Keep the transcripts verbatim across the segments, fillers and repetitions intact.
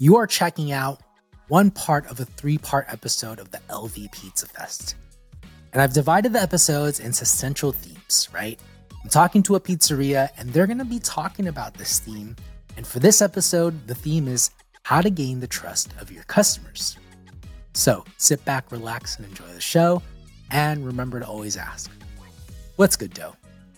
You are checking out one part of a three-part episode of the L V Pizza Fest. And I've divided the episodes into central themes, right? I'm talking to a pizzeria and they're gonna be talking about this theme. And for this episode, the theme is how to gain the trust of your customers. So sit back, relax, and enjoy the show. And remember to always ask, what's good, dough?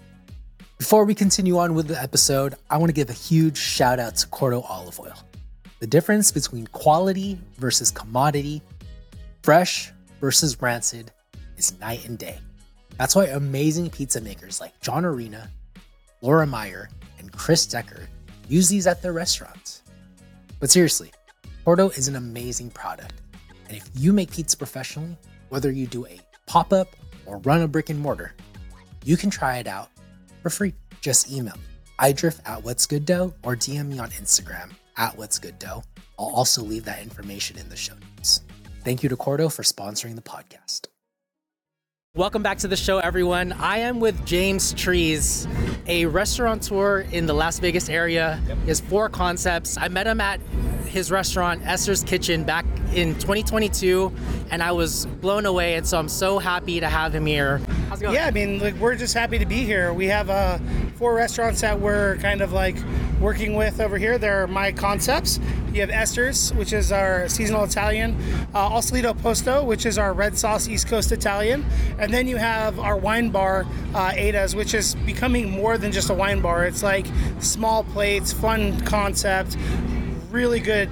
Before we continue on with the episode, I want to give a huge shout out to Cordo Olive Oil. The difference between quality versus commodity, fresh versus rancid, is night and day. That's why amazing pizza makers like John Arena, Laura Meyer, and Chris Decker use these at their restaurants. But seriously, Cordo is an amazing product. And if you make pizza professionally, whether you do a pop-up or run a brick and mortar, you can try it out for free. Just email me, idrift at what's good dough, or D M me on Instagram at what's good dough. I'll also leave that information in the show notes. Thank you to Cordo for sponsoring the podcast. Welcome back to the show, everyone. I am with James Trees, a restaurateur in the Las Vegas area. Yep. He has four concepts. I met him at his restaurant, Esther's Kitchen, back in twenty twenty-two, and I was blown away, and so I'm so happy to have him here. How's it going? Yeah, I mean, like, we're just happy to be here. We have uh, four restaurants that we're kind of like working with over here. They're my concepts. You have Esther's, which is our seasonal Italian, uh, Al Solito Posto, which is our red sauce East Coast Italian, and then you have our wine bar, uh, Ada's, which is becoming more than just a wine bar. It's like small plates, fun concept, really good,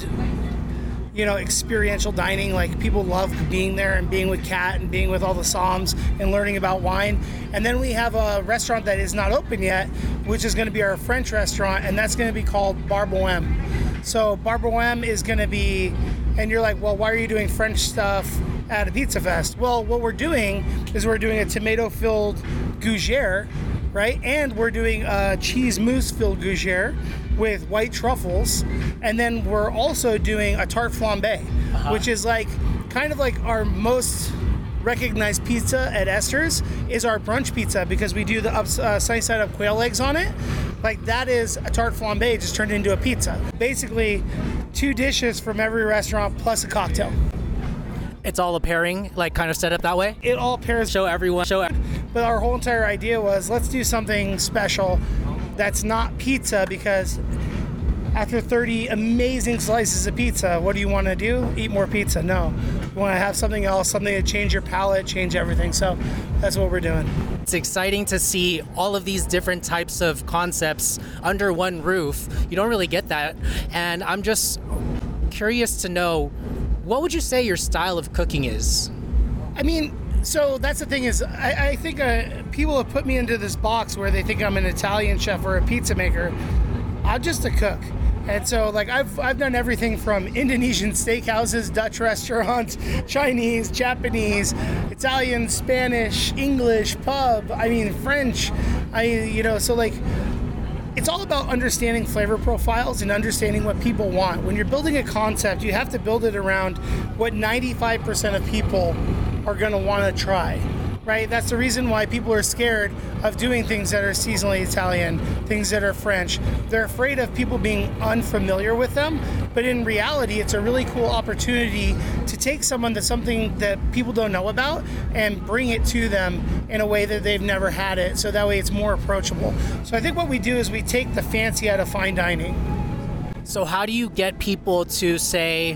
you know, experiential dining. Like, people love being there and being with Kat and being with all the Psalms and learning about wine. And then we have a restaurant that is not open yet, which is going to be our French restaurant, and that's going to be called Bar Bohème. So Bar Bohème is going to be, and you're like, well, why are you doing French stuff at a pizza fest? Well, what we're doing is we're doing a tomato-filled gougere, right? And we're doing a cheese mousse-filled gougere with white truffles, and then we're also doing a tarte flambé, uh-huh. which is like kind of like our most recognized pizza at Esther's is our brunch pizza, because we do the up, uh, sunny side up quail eggs on it. Like, that is a tarte flambé just turned into a pizza. Basically, two dishes from every restaurant plus a cocktail. It's all a pairing, like, kind of set up that way? It all pairs. Show everyone. Show. But our whole entire idea was, let's do something special that's not pizza, because after thirty amazing slices of pizza, what do you want to do? Eat more pizza? No. You want to have something else, something to change your palate, change everything. So that's what we're doing. It's exciting to see all of these different types of concepts under one roof. You don't really get that. And I'm just curious to know, what would you say your style of cooking is? I mean, so that's the thing is, I, I think uh, people have put me into this box where they think I'm an Italian chef or a pizza maker. I'm just a cook. And so, like, I've I've done everything from Indonesian steakhouses, Dutch restaurants, Chinese, Japanese, Italian, Spanish, English, pub, I mean, French. I, you know, so, like, it's all about understanding flavor profiles and understanding what people want. When you're building a concept, you have to build it around what ninety-five percent of people are going to want to try, right? That's the reason why people are scared of doing things that are seasonally Italian, things that are French. They're afraid of people being unfamiliar with them, but in reality, it's a really cool opportunity to take someone that's something that people don't know about and bring it to them in a way that they've never had it, so that way it's more approachable. So I think what we do is we take the fancy out of fine dining. So how do you get people to say,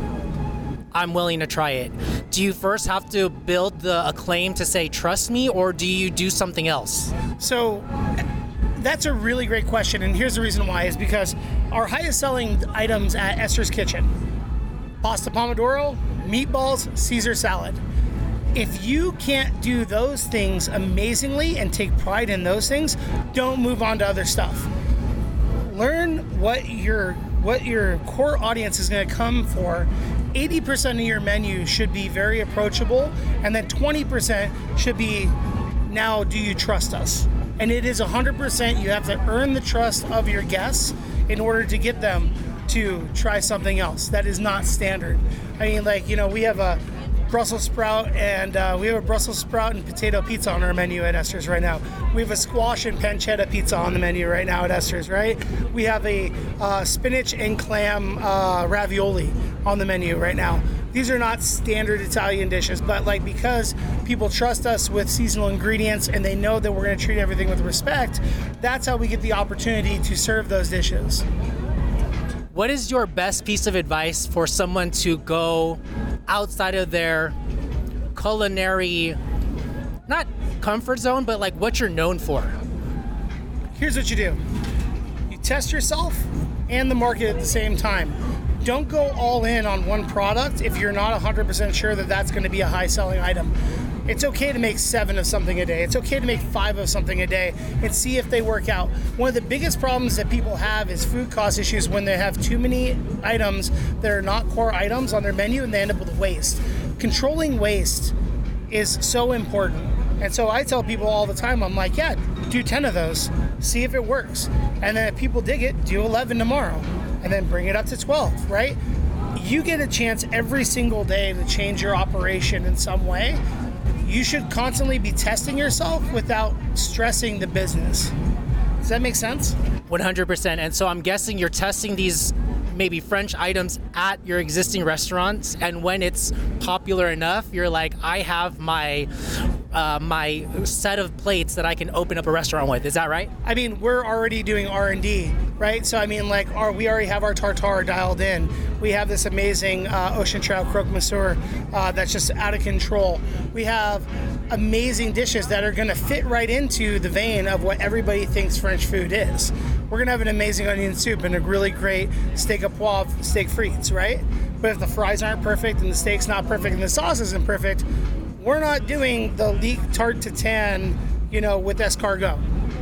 I'm willing to try it? Do you first have to build the acclaim to say, trust me, or do you do something else? So that's a really great question, and here's the reason why, is because our highest selling items at Esther's Kitchen, pasta pomodoro, meatballs, Caesar salad. If you can't do those things amazingly and take pride in those things, don't move on to other stuff. Learn what your what your core audience is going to come for. eighty percent of your menu should be very approachable, and then twenty percent should be, now do you trust us? And it is one hundred percent you have to earn the trust of your guests in order to get them to try something else that is not standard. I mean, like, you know, we have a Brussels sprout, and uh, we have a Brussels sprout and potato pizza on our menu at Esther's right now. We have a squash and pancetta pizza on the menu right now at Esther's, right? We have a uh, spinach and clam uh, ravioli on the menu right now. These are not standard Italian dishes, but like because people trust us with seasonal ingredients and they know that we're going to treat everything with respect, that's how we get the opportunity to serve those dishes. What is your best piece of advice for someone to go outside of their culinary, not comfort zone, but like what you're known for? Here's what you do. You test yourself and the market at the same time. Don't go all in on one product if you're not one hundred percent sure that that's going to be a high selling item. It's okay to make seven of something a day. It's okay to make five of something a day and see if they work out. One of the biggest problems that people have is food cost issues when they have too many items that are not core items on their menu and they end up with waste. Controlling waste is so important. And so I tell people all the time, I'm like, yeah, do ten of those, see if it works. And then if people dig it, do eleven tomorrow and then bring it up to twelve, right? You get a chance every single day to change your operation in some way. You should constantly be testing yourself without stressing the business. Does that make sense? one hundred percent. And so I'm guessing you're testing these maybe French items at your existing restaurants, and when it's popular enough, you're like, I have my uh, my set of plates that I can open up a restaurant with. Is that right? I mean, we're already doing R and D, right? So I mean, like, our, we already have our tartare dialed in. We have this amazing uh, ocean trout croque monsieur uh, that's just out of control. We have amazing dishes that are going to fit right into the vein of what everybody thinks French food is. We're going to have an amazing onion soup and a really great steak à poivre, steak frites, right? But if the fries aren't perfect and the steak's not perfect and the sauce isn't perfect, we're not doing the leek tarte tatin, you know, with escargot.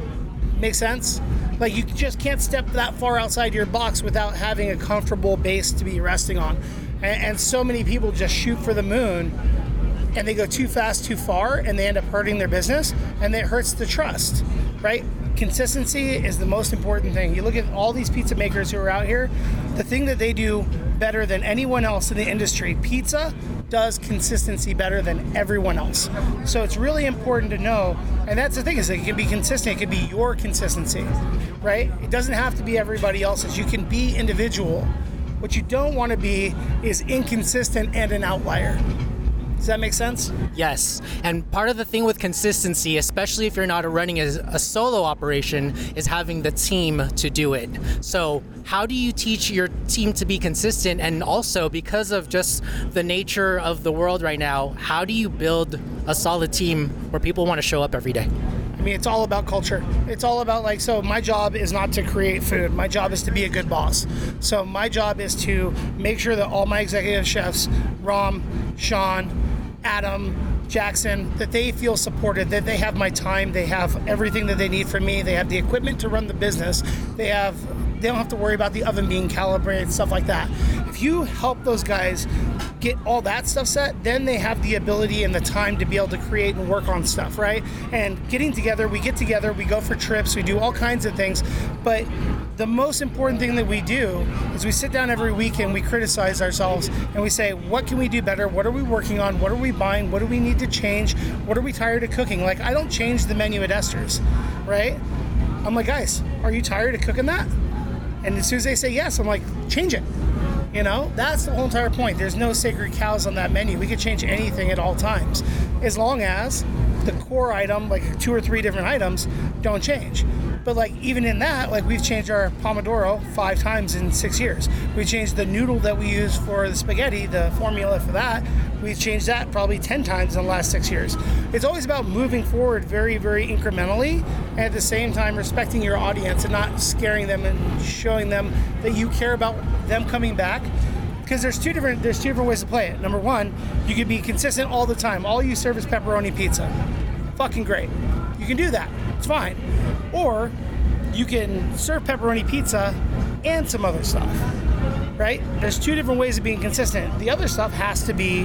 Make sense? Like, you just can't step that far outside your box without having a comfortable base to be resting on. And, and so many people just shoot for the moon and they go too fast, too far, and they end up hurting their business, and it hurts the trust, right? Consistency is the most important thing. You look at all these pizza makers who are out here, the thing that they do better than anyone else in the industry, pizza does consistency better than everyone else. So it's really important to know, and that's the thing, is it can be consistent, it can be your consistency, right? It doesn't have to be everybody else's. You can be individual. What you don't want to be is inconsistent and an outlier. Does that make sense? Yes. And part of the thing with consistency, especially if you're not running as a solo operation, is having the team to do it. So how do you teach your team to be consistent? And also, because of just the nature of the world right now, how do you build a solid team where people want to show up every day? I mean, it's all about culture. It's all about, like, so my job is not to create food. My job is to be a good boss. So my job is to make sure that all my executive chefs, Ram, Sean, Adam, Jackson, that they feel supported, that they have my time, they have everything that they need from me, they have the equipment to run the business, they have, they don't have to worry about the oven being calibrated, stuff like that. If you help those guys get all that stuff set, then they have the ability and the time to be able to create and work on stuff, right? And getting together, we get together, we go for trips, we do all kinds of things, but the most important thing that we do is we sit down every week and we criticize ourselves and we say, what can we do better? What are we working on? What are we buying? What do we need to change? What are we tired of cooking? Like, I don't change the menu at Esther's, right? I'm like, guys, are you tired of cooking that? And as soon as they say yes, I'm like, change it. You know, that's the whole entire point. There's no sacred cows on that menu. We could change anything at all times, as long as the core item, like two or three different items, don't change. But like, even in that, like, we've changed our pomodoro five times in six years. We changed the noodle that we use for the spaghetti, the formula for that. We've changed that probably ten times in the last six years. It's always about moving forward very, very incrementally, and at the same time respecting your audience and not scaring them and showing them that you care about them coming back. Because there's two different there's two different ways to play it. Number one, you can be consistent all the time. All you serve is pepperoni pizza. Fucking great. You can do that. It's fine. Or you can serve pepperoni pizza and some other stuff, right? There's two different ways of being consistent. The other stuff has to be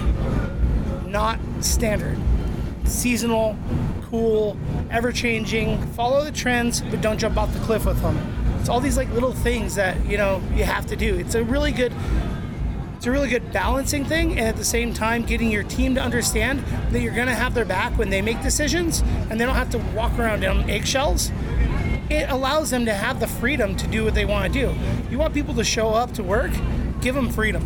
not standard. Seasonal, cool, ever-changing. Follow the trends, but don't jump off the cliff with them. It's all these like little things that, you know, you have to do. It's a really good it's a really good balancing thing, and at the same time getting your team to understand that you're going to have their back when they make decisions and they don't have to walk around on eggshells. It allows them to have the freedom to do what they want to do. You want people to show up to work, give them freedom.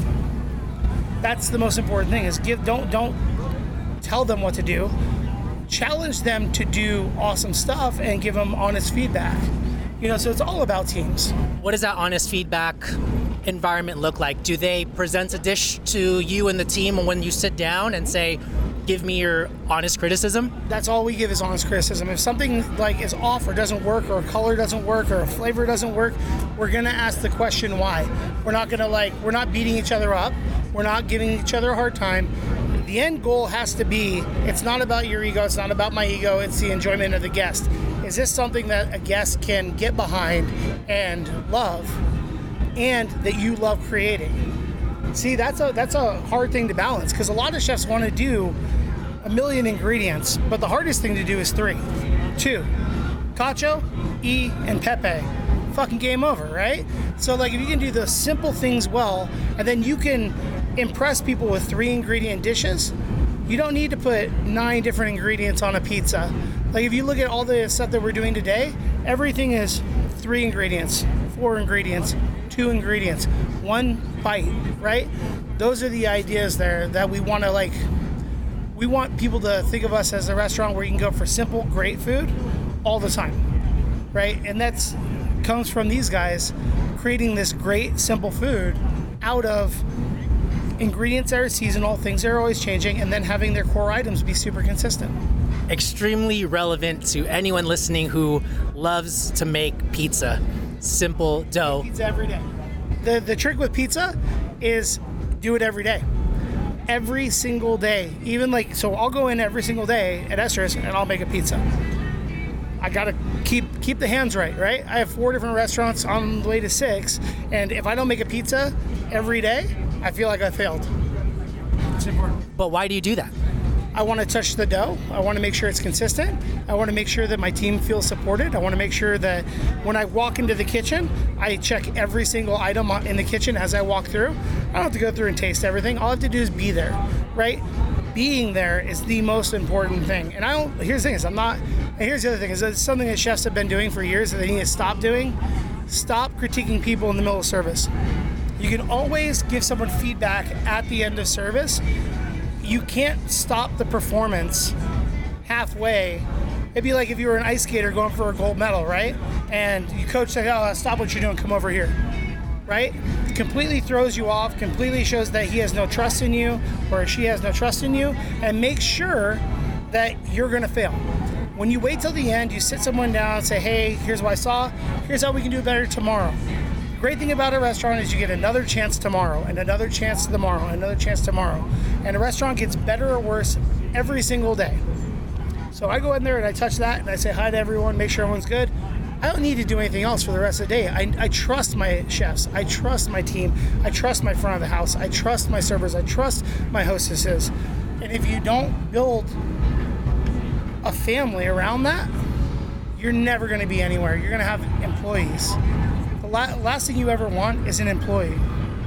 That's the most important thing, is give don't don't tell them what to do. Challenge them to do awesome stuff and give them honest feedback. You know, so it's all about teams. What does that honest feedback environment look like? Do they present a dish to you and the team when you sit down and say, give me your honest criticism? That's all we give is honest criticism. If something like is off or doesn't work, or a color doesn't work, or a flavor doesn't work, we're gonna ask the question why. We're not gonna like, we're not beating each other up. We're not giving each other a hard time. The end goal has to be, it's not about your ego, it's not about my ego, it's the enjoyment of the guest. Is this something that a guest can get behind and love, and that you love creating? See, that's a that's a hard thing to balance, because a lot of chefs want to do a million ingredients, but the hardest thing to do is three. Two, cacio, e, and pepe. Fucking game over, right? So like, if you can do the simple things well, and then you can impress people with three ingredient dishes, you don't need to put nine different ingredients on a pizza. Like, if you look at all the stuff that we're doing today, everything is three ingredients, four ingredients, two ingredients, one bite, right? Those are the ideas there that we want to like, we want people to think of us as a restaurant where you can go for simple, great food all the time, right? And that's comes from these guys creating this great, simple food out of ingredients that are seasonal, things that are always changing, and then having their core items be super consistent. Extremely relevant to anyone listening who loves to make pizza. Simple dough. Pizza every day. The the trick with pizza is do it every day. Every single day. Even like, so I'll go in every single day at Esther's and I'll make a pizza. I gotta keep keep the hands right, right? I have four different restaurants on the way to six, and if I don't make a pizza every day, I feel like I failed. It's important. But why do you do that? I want to touch the dough. I want to make sure it's consistent. I want to make sure that my team feels supported. I want to make sure that when I walk into the kitchen, I check every single item in the kitchen as I walk through. I don't have to go through and taste everything. All I have to do is be there, right? Being there is the most important thing. And I don't, here's the thing is I'm not, and here's the other thing is it's something that chefs have been doing for years that they need to stop doing. Stop critiquing people in the middle of service. You can always give someone feedback at the end of service. You can't stop the performance halfway. It'd be like if you were an ice skater going for a gold medal, right? And you coach say, oh, stop what you're doing, come over here, right? Completely throws you off, completely shows that he has no trust in you or she has no trust in you, and make sure that you're gonna fail. When you wait till the end, you sit someone down and say, hey, here's what I saw, here's how we can do better tomorrow. Great thing about a restaurant is you get another chance tomorrow, and another chance tomorrow, and another chance tomorrow. And a restaurant gets better or worse every single day. So I go in there and I touch that and I say hi to everyone, make sure everyone's good. I don't need to do anything else for the rest of the day. I, I trust my chefs. I trust my team. I trust my front of the house. I trust my servers. I trust my hostesses. And if you don't build a family around that, you're never going to be anywhere. You're going to have employees. The la- last thing you ever want is an employee.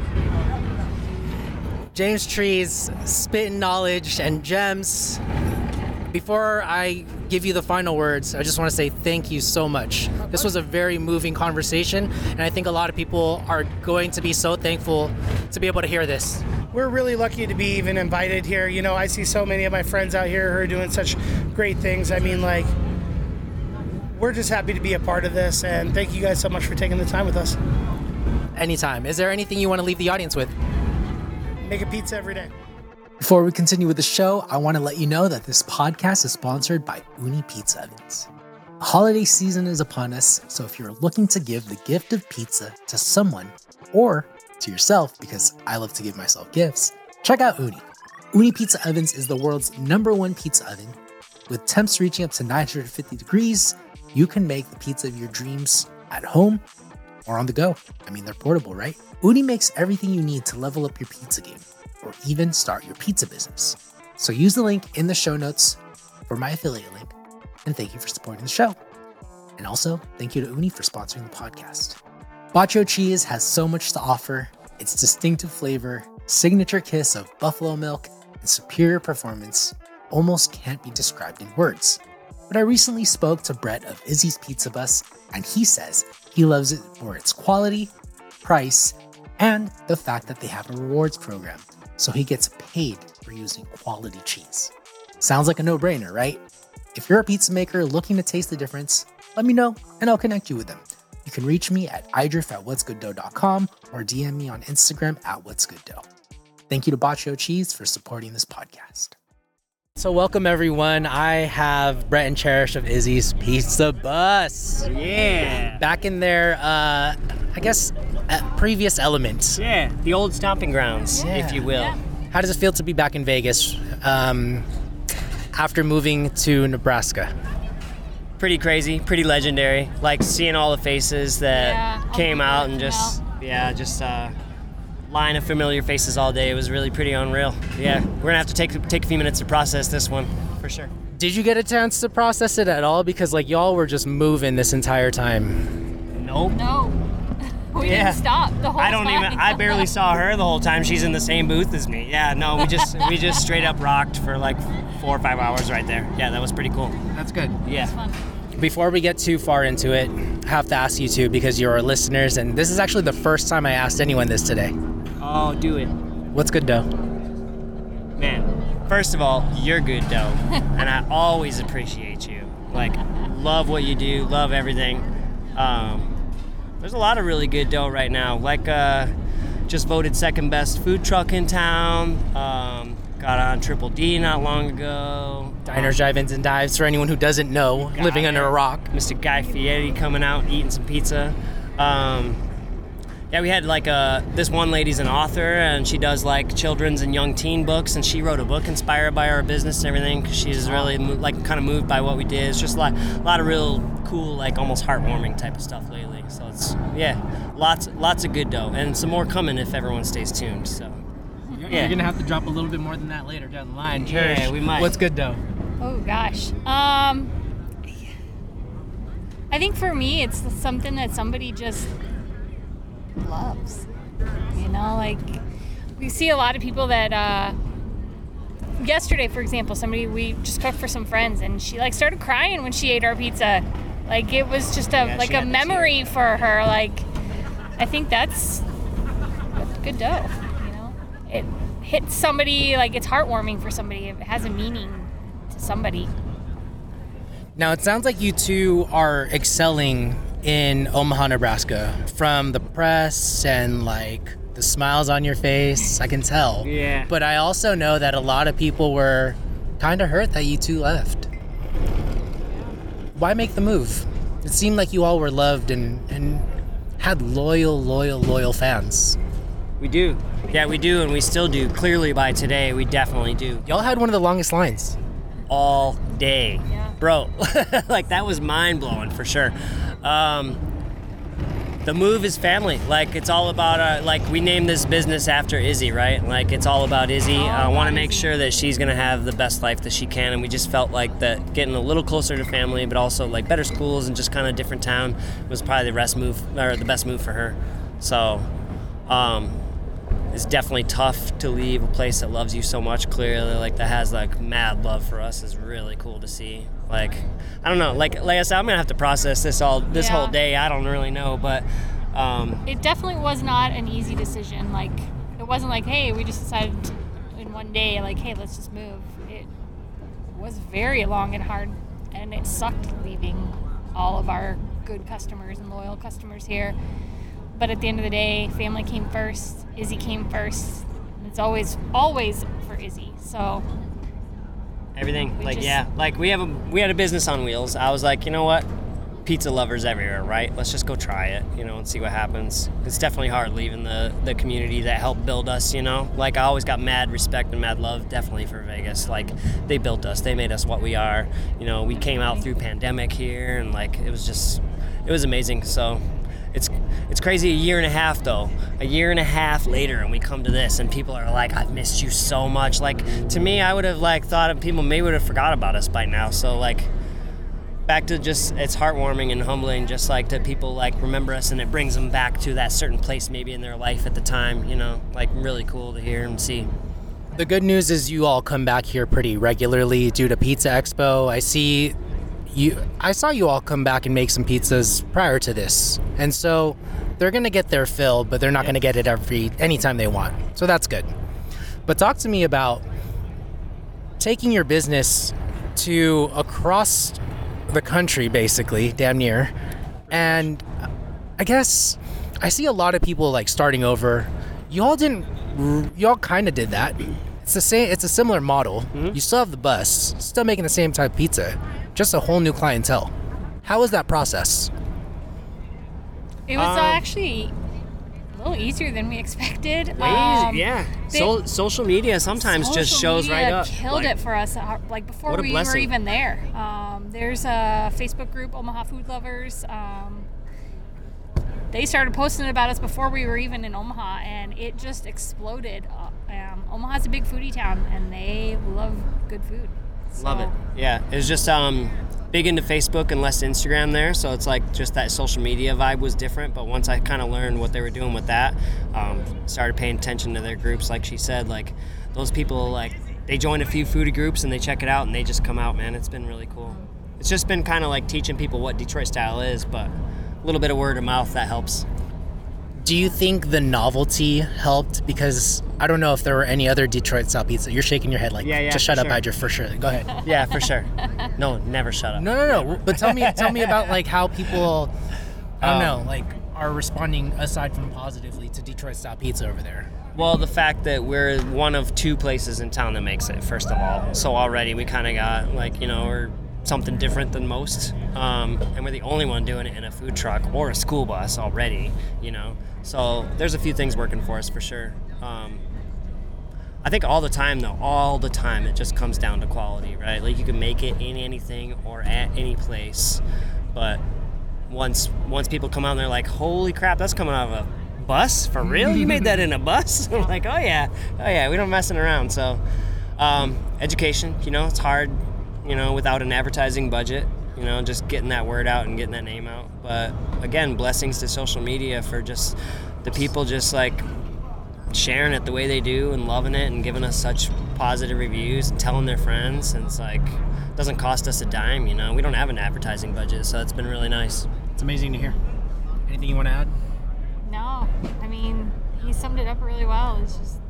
James Trees, spitting knowledge and gems. Before I give you the final words, I just want to say thank you so much. This was a very moving conversation, and I think a lot of people are going to be so thankful to be able to hear this. We're really lucky to be even invited here. You know, I see so many of my friends out here who are doing such great things. I mean, like, we're just happy to be a part of this, and thank you guys so much for taking the time with us. Anytime. Is there anything you want to leave the audience with? Make a pizza every day. Before we continue with the show, I want to let you know that this podcast is sponsored by Ooni Pizza Ovens. The holiday season is upon us, so if you're looking to give the gift of pizza to someone or to yourself, because I love to give myself gifts, check out Ooni. Ooni Pizza Ovens is the world's number one pizza oven. With temps reaching up to nine hundred fifty degrees, you can make the pizza of your dreams at home or on the go. I mean, they're portable, right? Ooni makes everything you need to level up your pizza game, or even start your pizza business. So use the link in the show notes for my affiliate link, and thank you for supporting the show. And also, thank you to Ooni for sponsoring the podcast. Bacio Cheese has so much to offer. Its distinctive flavor, signature kiss of buffalo milk, and superior performance almost can't be described in words. But I recently spoke to Brett of Izzy's Pizza Bus, and he says he loves it for its quality, price, and the fact that they have a rewards program, so he gets paid for using quality cheese. Sounds like a no-brainer, right? If you're a pizza maker looking to taste the difference, let me know and I'll connect you with them. You can reach me at idriff at what's good dough dot com or D M me on Instagram at what's good dough. Thank you to Baccio Cheese for supporting this podcast. So welcome everyone. I have Brett and Cherish of Izzy's Pizza Bus. Yeah. Back in their, uh, I guess, uh, previous element. Yeah, the old stomping grounds, Yeah. if you will. Yeah. How does it feel to be back in Vegas um, after moving to Nebraska? Pretty crazy, pretty legendary. Like seeing all the faces that Yeah, all came the out people and that just, came yeah, just uh, line of familiar faces all day. It was really pretty unreal. Yeah, we're gonna have to take take a few minutes to process this one, for sure. Did you get a chance to process it at all? Because like y'all were just moving this entire time. Nope. No. We Yeah. didn't stop the whole I don't time. even. I barely saw her the whole time. She's in the same booth as me. Yeah, no, we just we just straight up rocked for like four or five hours right there. Yeah, that was pretty cool. That's good. Yeah. Fun. Before we get too far into it, I have to ask you two because you're our listeners, and this is actually the first time I asked anyone this today. Oh, do it. What's good dough? Man, first of all, you're good dough, and I always appreciate you. Like, love what you do, love everything. Um, there's a lot of really good dough right now. Like, uh, just voted second best food truck in town. Um, got on Triple D not long ago. Diners, drive-ins, and dives for anyone who doesn't know, Got living it. under a rock. Mister Guy Fieri coming out and eating some pizza. Um, yeah, we had like a, this one lady's an author and she does like children's and young teen books, and she wrote a book inspired by our business and everything because she's really mo- like kind of moved by what we did. It's just like a lot of real cool, like almost heartwarming type of stuff lately. So it's, yeah, lots lots of good dough, and some more coming if everyone stays tuned. So You're gonna have to drop a little bit more than that later down the line. Yeah, Cherish, we might. What's good dough? Oh gosh. Um I think for me it's something that somebody just loves. You know, like we see a lot of people that uh yesterday for example, somebody we just cooked for some friends and she like started crying when she ate our pizza. Like it was just a Yeah, like she a had to memory for her. Like I think that's that's good dough, you know? It hits somebody, like it's heartwarming for somebody. It has a meaning to somebody. Now, it sounds like you two are excelling in Omaha, Nebraska. From the press and like the smiles on your face, I can tell. Yeah. But I also know that a lot of people were kind of hurt that you two left. Why make the move? It seemed like you all were loved and, and had loyal, loyal, loyal fans. We do. Yeah, we do, and we still do. Clearly by today, we definitely do. Y'all had one of the longest lines. All day. Yeah. Bro, like that was mind-blowing for sure. Um, the move is family. Like it's all about, uh, like we named this business after Izzy, right? Like it's all about Izzy. All I want to about make Izzy. sure that she's going to have the best life that she can, and we just felt like that getting a little closer to family, but also like better schools and just kind of different town was probably the best move, or the best move for her. So, um, it's definitely tough to leave a place that loves you so much, clearly, like that has like mad love for us is really cool to see. Like, I don't know, like like I said, I'm gonna have to process this all this Yeah. whole day. I don't really know, but um, It definitely was not an easy decision. Like it wasn't like, hey, we just decided in one day, like, hey, let's just move. It was very long and hard, and it sucked leaving all of our good customers and loyal customers here. But at the end of the day, family came first. Izzy came first. It's always, always for Izzy. So everything, We like just- yeah, like we have a we had a business on wheels. I was like, you know what, pizza lovers everywhere, right? Let's just go try it, you know, and see what happens. It's definitely hard leaving the the community that helped build us, you know. Like I always got mad respect and mad love, definitely for Vegas. Like they built us, they made us what we are. You know, we came out through pandemic here, and like it was just, it was amazing. So. It's it's crazy a year and a half though. A year and a half later and we come to this and people are like, I've missed you so much. Like to me I would have like thought people may would have forgot about us by now. So like back to just, it's heartwarming and humbling, just like that people like remember us and it brings them back to that certain place maybe in their life at the time, you know, like really cool to hear and see. The good news is you all come back here pretty regularly due to Pizza Expo. I see you, I saw you all come back and make some pizzas prior to this. And so they're going to get their fill, but they're not going to get it every, anytime they want. So that's good. But talk to me about taking your business to across the country, basically, damn near. And I guess I see a lot of people like starting over. Y'all didn't, y'all kind of did that. It's the same, it's a similar model. Mm-hmm. You still have the bus, still making the same type of pizza, just a whole new clientele. How was that process? It was Um, uh, actually a little easier than we expected. Way Um, easier, yeah. they- So, social media sometimes just Social shows right media up. Killed like, it for us. uh, Like before what a we were blessing. even there. Um, there's a Facebook group, Omaha Food Lovers. Um, they started posting about us before we were even in Omaha, and it just exploded. Uh, um, Omaha's a big foodie town, and they love good food. Love So, it. Yeah, it was just um, big into Facebook and less Instagram there, so it's like just that social media vibe was different. But once I kind of learned what they were doing with that, um, started paying attention to their groups. Like she said, like those people, like they join a few foodie groups and they check it out and they just come out. Man, it's been really cool. It's just been kind of like teaching people what Detroit style is, but a little bit of word of mouth that helps. Do you think the novelty helped? Because I don't know if there were any other Detroit style pizza. You're shaking your head like, Yeah, yeah, just shut for up, sure. Hydra, for sure. Go ahead. Yeah, for sure. No, never shut up. No, no, no. But tell me, tell me about like how people, I don't Um, know, like are responding aside from positively to Detroit style pizza over there. Well, the fact that we're one of two places in town that makes it, first of all. So already we kind of got like, you know, we're something different than most. Um, and we're the only one doing it in a food truck or a school bus already, you know. So there's a few things working for us for sure. Um, I think all the time though, all the time it just comes down to quality, right? Like you can make it in anything or at any place, but once once people come out and they're like, holy crap, that's coming out of a bus? For real? You made that in a bus? I'm like, oh yeah, oh yeah, we don't messing around. So um, education, you know, it's hard, you know, without an advertising budget, you know, just getting that word out and getting that name out. But again, blessings to social media for just the people just like sharing it the way they do and loving it and giving us such positive reviews and telling their friends. And it's like, it doesn't cost us a dime, you know. We don't have an advertising budget, so it's been really nice. It's amazing to hear. Anything you want to add? No, I mean, he summed it up really well. It's just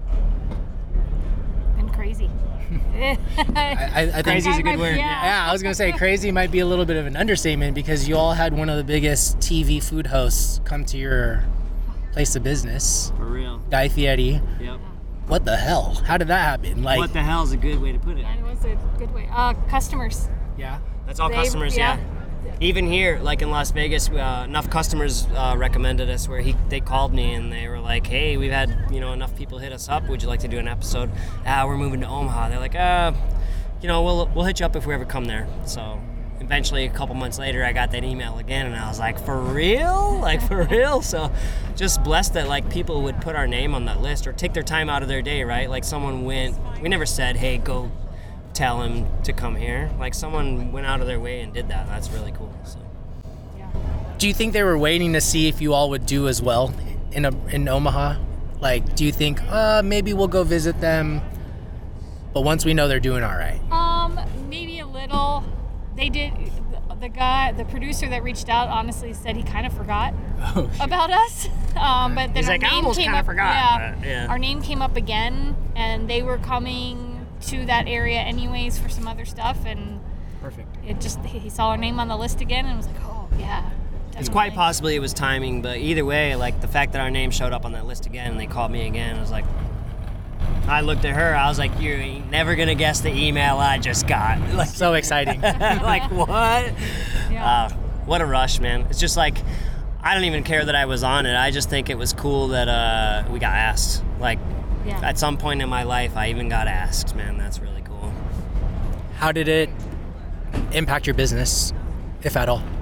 been crazy. I, I, I think Crazy's a good word. Yeah. Yeah, I was gonna say crazy might be a little bit of an understatement because you all had one of the biggest T V food hosts come to your place of business, For real. Guy Fieri. Yep. What the hell? How did that happen? Like, What the hell is a good way to put it? Yeah, it was a good way. Uh, customers. yeah. That's all They- customers, yeah. yeah. Even here, like in Las Vegas, uh, enough customers uh, recommended us where he they called me and they were like, "Hey, we've had you know enough people hit us up. Would you like to do an episode? Ah, we're moving to Omaha." They're like, "Uh, you know, we'll we'll hit you up if we ever come there." So eventually, a couple months later, I got that email again, and I was like, "For real? Like for real?" So just blessed that like people would put our name on that list or take their time out of their day, right? Like someone went. We never said, "Hey, go." Tell him to come here. Like someone went out of their way and did that. That's really cool. So Yeah. Do you think they were waiting to see if you all would do as well in a, in Omaha? Like, do you think uh, maybe we'll go visit them, but once we know they're doing all right? Um, maybe a little. They did. The, the guy, the producer that reached out, honestly said he kind of forgot Oh, shit. about us. Um, but then He's our like, I name almost came kinda up. forgot, Yeah, but, yeah. Our name came up again, and they were coming to that area anyways for some other stuff, and Perfect. it just he saw our name on the list again and was like, oh yeah. it's quite definitely. possibly it was timing, but either way, like the fact that our name showed up on that list again and they called me again, I was like, I looked at her, I was like, you ain't never gonna guess the email I just got. Like, So exciting. like what? Yeah. Uh, what a rush, man. It's just like, I don't even care that I was on it. I just think it was cool that uh, we got asked. Like, Yeah. at some point in my life, I even got asked, man. That's really cool. How did it impact your business, if at all?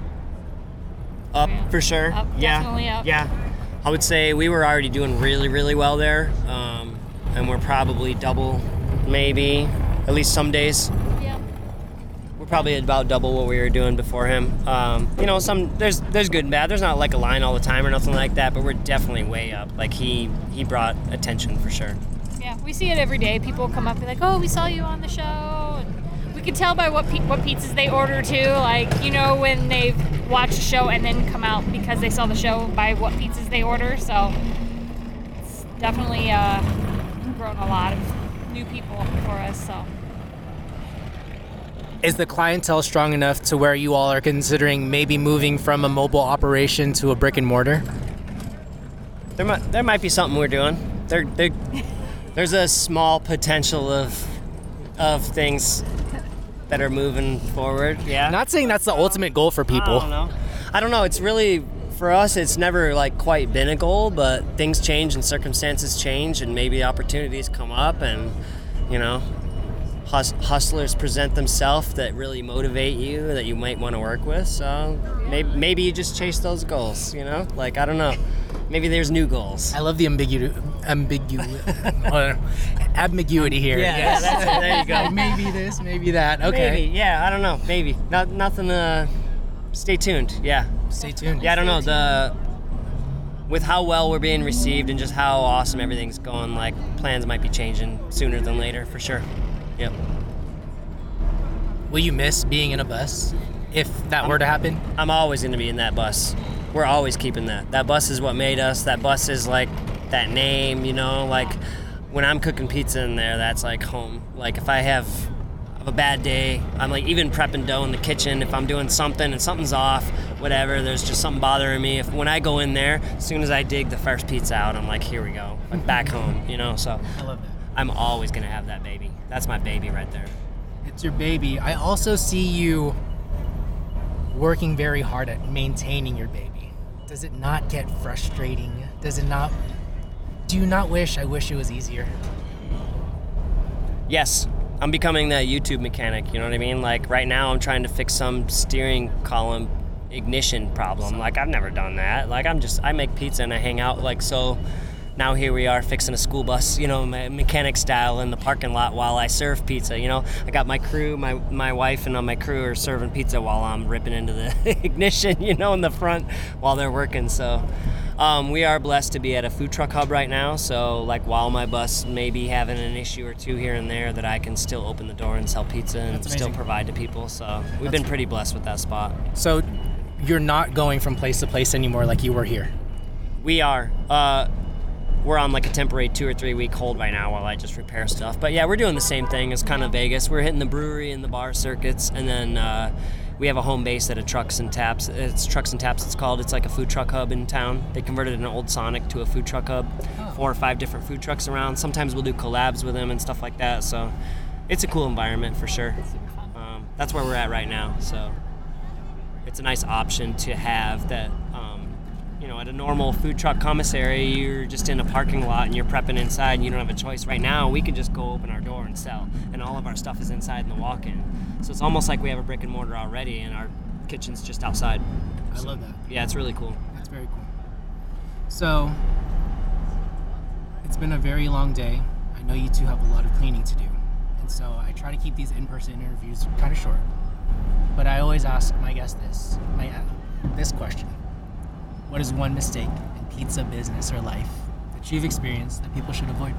Up Yeah. for sure. Up, yeah. definitely up. Yeah. I would say we were already doing really, really well there. Um, and we're probably double, maybe, at least some days. Yeah. We're probably about double what we were doing before him. Um, you know, some there's there's good and bad. There's not like a line all the time or nothing like that, but we're definitely way up. Like he he brought attention for sure. Yeah, we see it every day. People come up and be like, "Oh, we saw you on the show." And we can tell by what pe- what pizzas they order too. Like, you know, when they've watched a show and then come out because they saw the show by what pizzas they order. So it's definitely uh, grown a lot of new people for us. So. Is the clientele strong enough to where you all are considering maybe moving from a mobile operation to a brick and mortar? There might there might be something we're doing. There there there's a small potential of of things that are moving forward. Yeah. Not saying that's the ultimate goal for people. I don't know. I don't know. It's really for us. It's never like quite been a goal, but things change and circumstances change, and maybe opportunities come up, and you know. Hustlers present themselves that really motivate you, that you might want to work with. So maybe, maybe you just chase those goals, you know? Like, I don't know. Maybe there's new goals. I love the ambigu- ambigu- ambiguity here. Yeah, yes. Yeah, that's it. There you go. Maybe this, maybe that. Okay. Maybe, yeah, I don't know. Maybe. Not, nothing, uh, stay tuned. Yeah. Stay tuned. Yeah, I don't know. The With how well we're being received and just how awesome everything's going, like, plans might be changing sooner than later, for sure. Yep. Will you miss being in a bus if that I'm, were to happen? I'm always going to be in that bus. We're always keeping that. That bus is what made us. That bus is like that name, you know, like when I'm cooking pizza in there, that's like home. Like if I have a bad day, I'm like even prepping dough in the kitchen. If I'm doing something and something's off, whatever, there's just something bothering me. If when I go in there, as soon as I dig the first pizza out, I'm like, here we go. I'm back home, you know, so. I love that. I'm always going to have that baby. That's my baby right there. It's your baby. I also see you working very hard at maintaining your baby. Does it not get frustrating? Does it not... Do you not wish, I wish it was easier? Yes. I'm becoming that YouTube mechanic, you know what I mean? Like right now I'm trying to fix some steering column ignition problem. Like I've never done that. Like I'm just, I make pizza and I hang out like so... Now here we are fixing a school bus, you know, mechanic style in the parking lot while I serve pizza, you know. I got my crew, my my wife and my crew are serving pizza while I'm ripping into the ignition, you know, in the front while they're working. So um, we are blessed to be at a food truck hub right now. So like while my bus may be having an issue or two here and there, that I can still open the door and sell pizza and still provide to people. So we've That's been pretty blessed with that spot. So you're not going from place to place anymore like you were here? We are. Uh, We're on like a temporary two or three week hold right now while I just repair stuff. But yeah, we're doing the same thing as kind of Vegas. We're hitting the brewery and the bar circuits, and then uh, we have a home base at a Trucks and Taps. It's Trucks and Taps, it's called. It's like a food truck hub in town. They converted an old Sonic to a food truck hub. Oh. Four or five different food trucks around. Sometimes we'll do collabs with them and stuff like that. So it's a cool environment for sure. Um, that's where we're at right now. So it's a nice option to have that. Um, You know, at a normal food truck commissary, you're just in a parking lot and you're prepping inside and you don't have a choice. Right now, we can just go open our door and sell, and all of our stuff is inside in the walk-in. So it's almost like we have a brick and mortar already, and our kitchen's just outside. I so, love that. Yeah, it's really cool. That's very cool. So, it's been a very long day. I know you two have a lot of cleaning to do, and so I try to keep these in-person interviews kind of short. But I always ask my guests this, my uh, this question. What is one mistake in pizza business or life that you've experienced that people should avoid?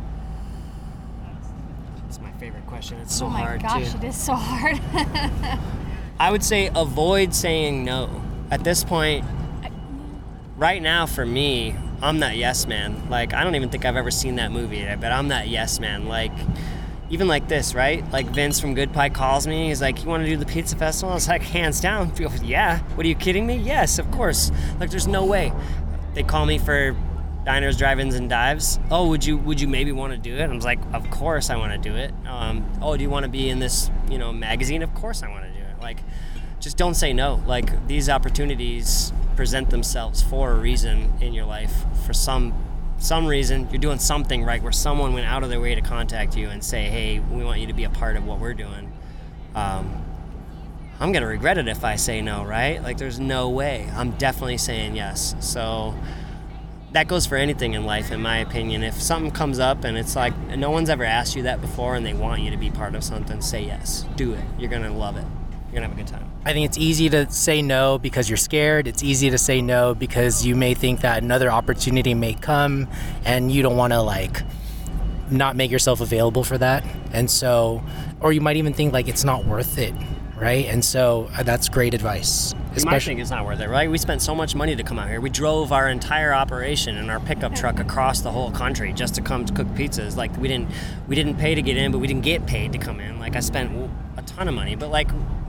It's my favorite question. It's so oh my hard, gosh, too. it is so hard. I would say avoid saying no. At this point, right now for me, I'm that yes man. Like, I don't even think I've ever seen that movie, but I'm that yes man. Like, even like this, right? Like Vince from Good Pie calls me. He's like, you want to do the pizza festival? I was like, hands down. Yeah. What, are you kidding me? Yes, of course. Like, there's no way. They call me for diners, drive-ins, and dives. Oh, would you would you maybe want to do it? I was like, of course I want to do it. Um, oh, do you want to be in this, you know, magazine? Of course I want to do it. Like, just don't say no. Like, these opportunities present themselves for a reason in your life. For some some reason, you're doing something right where someone went out of their way to contact you and say, hey, we want you to be a part of what we're doing. Um, I'm going to regret it if I say no, right? Like, there's no way. I'm definitely saying yes. So that goes for anything in life, in my opinion. If something comes up and it's like no one's ever asked you that before and they want you to be part of something, say yes. Do it. You're going to love it. you're gonna have a good time. I think it's easy to say no because you're scared. It's easy to say no because you may think that another opportunity may come and you don't want to like not make yourself available for that. And so, or you might even think like it's not worth it, right? And so uh, that's great advice. You might think it's not worth it, right? We spent so much money to come out here. We drove our entire operation in our pickup truck across the whole country just to come to cook pizzas. Like we didn't, we didn't pay to get in, but we didn't get paid to come in. Like I spent a ton of money, but like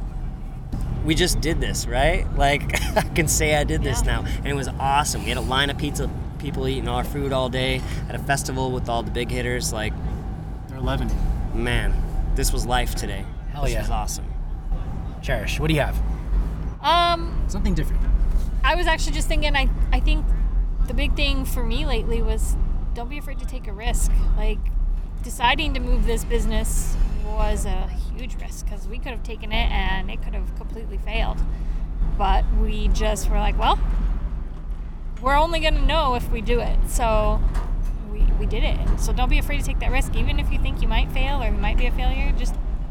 we just did this, right? Like I can say I did this Yeah. now, and it was awesome. We had a line of pizza people eating our food all day at a festival with all the big hitters. Like, They're eleven. man, this was life today. Hell this yeah. was awesome. Cherish, what do you have? Um, Something different. I was actually just thinking, I, I think the big thing for me lately was don't be afraid to take a risk. Like, deciding to move this business was a huge risk because we could have taken it and it could have completely failed. But we just were like, well, we're only going to know if we do it. So we, we did it. So don't be afraid to take that risk. Even if you think you might fail or you might be a failure, just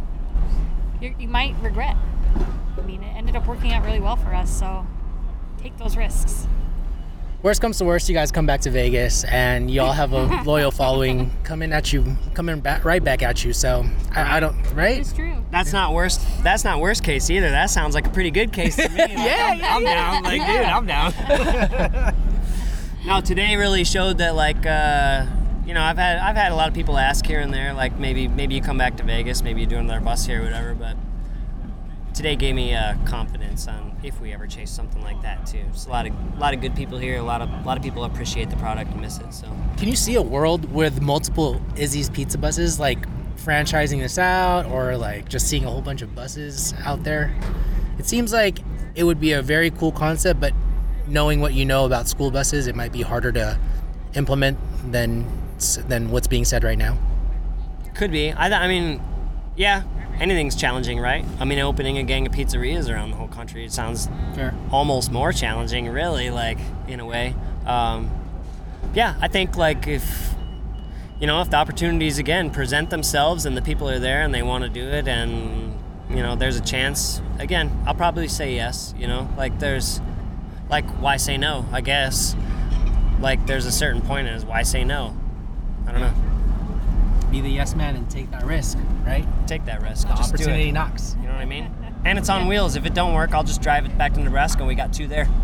you you might regret. I mean, it ended up working out really well for us, so take those risks. Worst comes to worst, you guys come back to Vegas and you all have a loyal following coming at you, coming back right back at you. So I, I don't, right? It's true. That's not worst. That's not worst case either. That sounds like a pretty good case to me. Like, Yeah, I'm, yeah, I'm down. Like, dude, I'm down. No, today really showed that, like, uh, you know, I've had I've had a lot of people ask here and there, like maybe maybe you come back to Vegas, maybe you do another bus here or whatever. But today gave me uh, confidence on if we ever chase something like that too. It's a lot of a lot of good people here. A lot of a lot of people appreciate the product and miss it. So. Can you see a world with multiple Izzy's Pizza buses, like franchising this out or like just seeing a whole bunch of buses out there? It seems like it would be a very cool concept, but knowing what you know about school buses, it might be harder to implement than than what's being said right now. Could be. I, th- I mean, yeah, anything's challenging, right? I mean, opening a gang of pizzerias around the whole country, it sounds Fair. almost more challenging, really, like, in a way. Um, yeah, I think, like, if, you know, if the opportunities, again, present themselves and the people are there and they want to do it and, you know, there's a chance, again, I'll probably say yes, you know? Like, there's, like, why say no, I guess? Like, there's a certain point as why say no? I don't know. Be the yes man and take that risk, right? Take that risk. The Just do opportunity it. knocks. You know what I mean? And it's on wheels. If it don't work, I'll just drive it back to Nebraska and we got two there.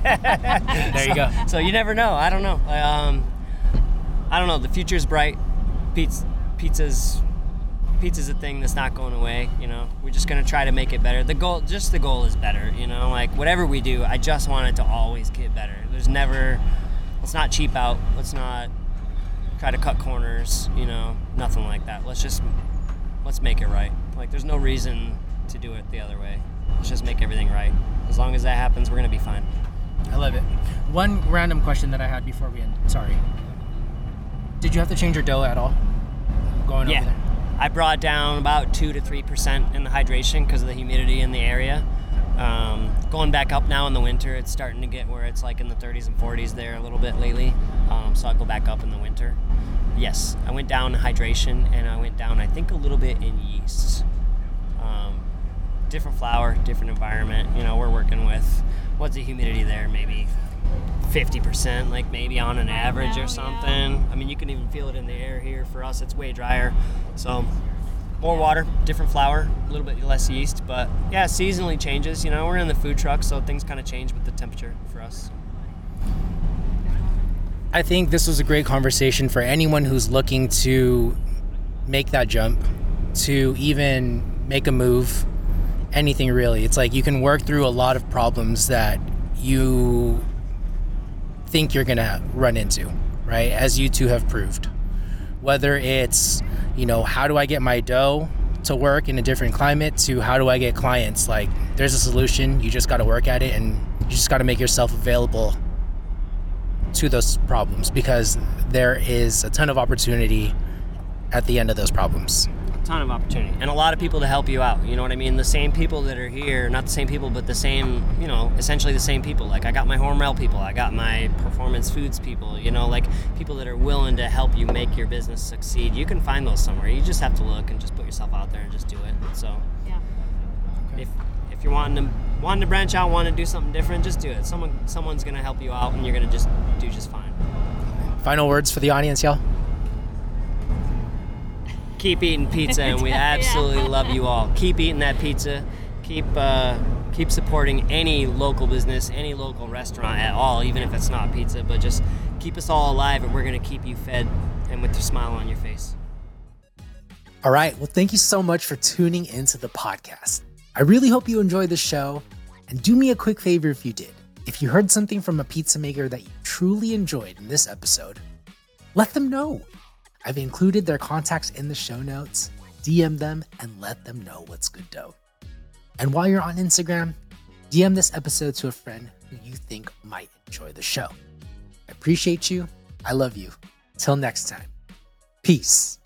There you go. So you never know. I don't know. Um, I don't know. The future's bright. Pizza, pizza's pizza's a thing that's not going away. You know, we're just gonna try to make it better. The goal, just the goal, is better. You know, like whatever we do, I just want it to always get better. There's never. Let's not cheap out. Let's not try to cut corners. You know, nothing like that. Let's just let's make it right. Like there's no reason to do it the other way. Let's just make everything right. As long as that happens, we're gonna be fine. I love it. One random question that I had before we end. Sorry. Did you have to change your dough at all? Going Yeah. over there? I brought down about two to three percent in the hydration because of the humidity in the area. Um, going back up now in the winter, it's starting to get where it's like in the thirties and forties there a little bit lately. Um, so I'll go back up in the winter. Yes, I went down in hydration and I went down, I think, a little bit in yeast. Um, different flour, different environment. You know, we're working with, what's the humidity there? Maybe fifty percent, like maybe on an average or something. I mean, you can even feel it in the air here. For us, it's way drier. So more water, different flour, a little bit less yeast. But yeah, seasonally changes. You know, we're in the food truck, so things kind of change with the temperature for us. I think this was a great conversation for anyone who's looking to make that jump, to even make a move, anything really. It's like you can work through a lot of problems that you think you're gonna run into, right? As you two have proved. Whether it's, you know, how do I get my dough to work in a different climate, to how do I get clients? Like, there's a solution. You just got to work at it, and you just got to make yourself available to those problems, because there is a ton of opportunity at the end of those problems. Ton of opportunity and a lot of people to help you out. You know what I mean? The same people that are here, not the same people, but the same, you know, essentially the same people. Like I got my Hormel people, I got my Performance Foods people, you know, like people that are willing to help you make your business succeed. You can find those somewhere. You just have to look and just put yourself out there and just do it. So Yeah. if If you're wanting to wanting to branch out, want to do something different, just do it. Someone someone's gonna help you out, and you're gonna just do just fine. Final words for the audience, y'all. Keep eating pizza, and we absolutely Yeah. love you all. Keep eating that pizza. Keep uh, keep supporting any local business, any local restaurant at all, even if it's not pizza. But just keep us all alive, and we're gonna keep you fed and with a smile on your face. All right. Well, thank you so much for tuning into the podcast. I really hope you enjoyed the show. And do me a quick favor if you did. If you heard something from a pizza maker that you truly enjoyed in this episode, let them know. I've included their contacts in the show notes. D M them and let them know what's good dough. And while you're on Instagram, D M this episode to a friend who you think might enjoy the show. I appreciate you. I love you. Till next time. Peace.